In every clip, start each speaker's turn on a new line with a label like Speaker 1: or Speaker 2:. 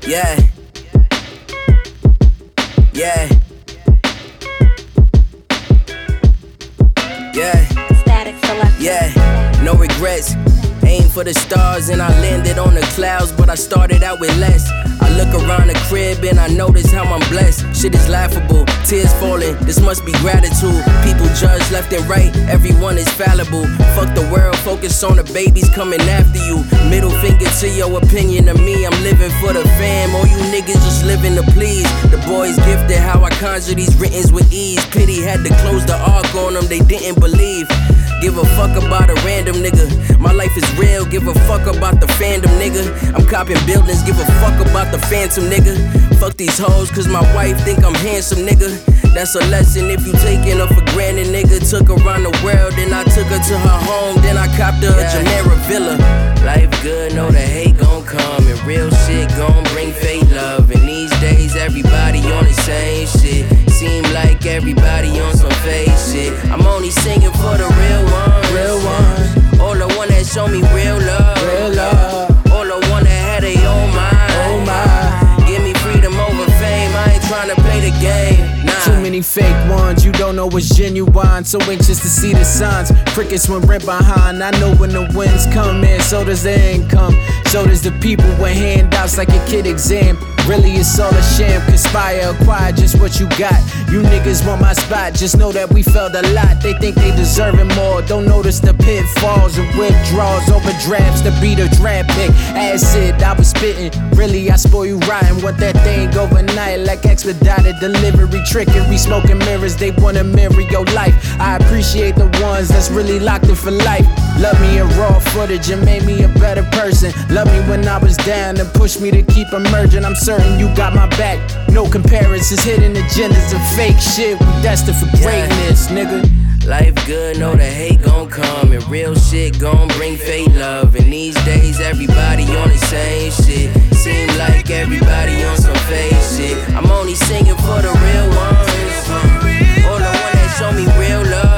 Speaker 1: Yeah. Yeah. Yeah.
Speaker 2: Static Selector.
Speaker 1: Yeah. No regrets. Aim for the stars and I landed on the clouds, but I started out with less. I look around the crib and I notice how I'm blessed. Shit is laughable, tears falling, this must be gratitude. People judge left and right, everyone is fallible. Fuck the world, focus on the babies coming after you. Middle finger to your opinion of me, I'm living for the fam. All you niggas just living to please. The boys gifted how I conjure these writtens with ease. Pity had to close the arc on them, they didn't believe. Give a fuck about a random nigga. My life is real, give a fuck about the fandom, nigga. I'm copping buildings, give a fuck about the phantom, nigga. Fuck these hoes, cause my wife think I'm handsome, nigga. That's a lesson if you taking her for granted, nigga. Took her around the world, then I took her to her home, then I copped her a Jumeirah villa. Life good, know the hate gon' come, and real shit gon' bring fake love. And these days, everybody on the same shit. Seem like everybody on some fake shit. I'm only singing for the real ones.
Speaker 3: Real ones.
Speaker 1: All the one that show me real love.
Speaker 3: Real love.
Speaker 1: All the one that had their own mind.
Speaker 3: Oh my.
Speaker 1: Give me freedom over fame. I ain't tryna play the game. Nah.
Speaker 3: Too many fake ones, you don't know what's genuine. So anxious to see the signs. Crickets when rent behind. I know when the winds come in, so does the income. So does the people with handouts like a kid exam. Really it's all a sham, conspire, acquire just what you got. You niggas want my spot, just know that we felt a lot. They think they deserving more, don't notice the pitfalls and withdrawals, overdrafts to be the draft pick. Acid, I was spitting, really I spoil you rotten. Want that thing overnight like expedited delivery. Trickery, smoking mirrors, they wanna mirror your life. I appreciate the ones that's really locked in for life. Love me in raw footage and made me a better person. Love me when I was down and pushed me to keep emerging. I'm certain you got my back. No comparisons, hidden agendas and fake shit. We destined for greatness, nigga.
Speaker 1: Life good, know the hate gon' come, and real shit gon' bring fake love. And these days, everybody on the same shit. Seem like everybody on some fake shit. I'm only singing for the real ones. All the one that show me real love.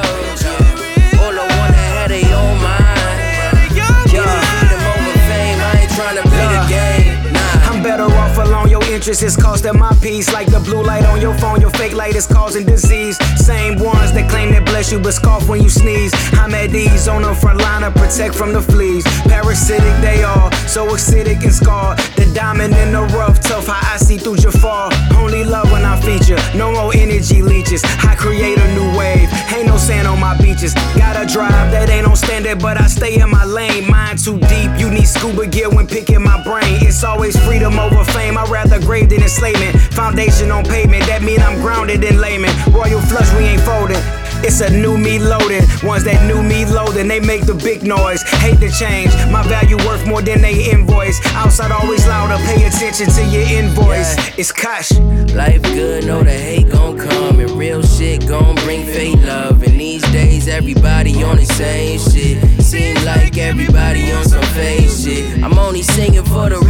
Speaker 1: All the one that had their own mind. Give me freedom over fame, I ain't tryna play the game. Nah.
Speaker 4: I'm better off alone, your interest is costing my peace. Like the blue light on your phone, your fake light is causing disease. Same ones that claim they bless you but scoff when you sneeze. I'm at ease on the front line to protect from the fleas. Parasitic they are, so acidic and scarred. The diamond in the rough, tough how I see through Jafar. Only love when I feature, no more energy leeches. I create a new wave, ain't no sand on my beaches. Got a drive that ain't on standard, but I stay in my lane. Mind too deep, you need scuba gear when picking my brain. It's always freedom over fame, I'd rather grave than enslavement. Foundation on pavement, that mean I'm grounded in layman. Royal flush, we ain't folding. It's a new me loaded. Ones that knew me loading, they make the big noise. Hate the change, my value worth more than they invoice. Outside always louder, pay attention to your invoice. It's cash.
Speaker 1: Life good, know the hate gon' come, and real shit gon' bring fake love. And these days, everybody on the same shit. Seem like everybody on some fake shit. I'm only singing for the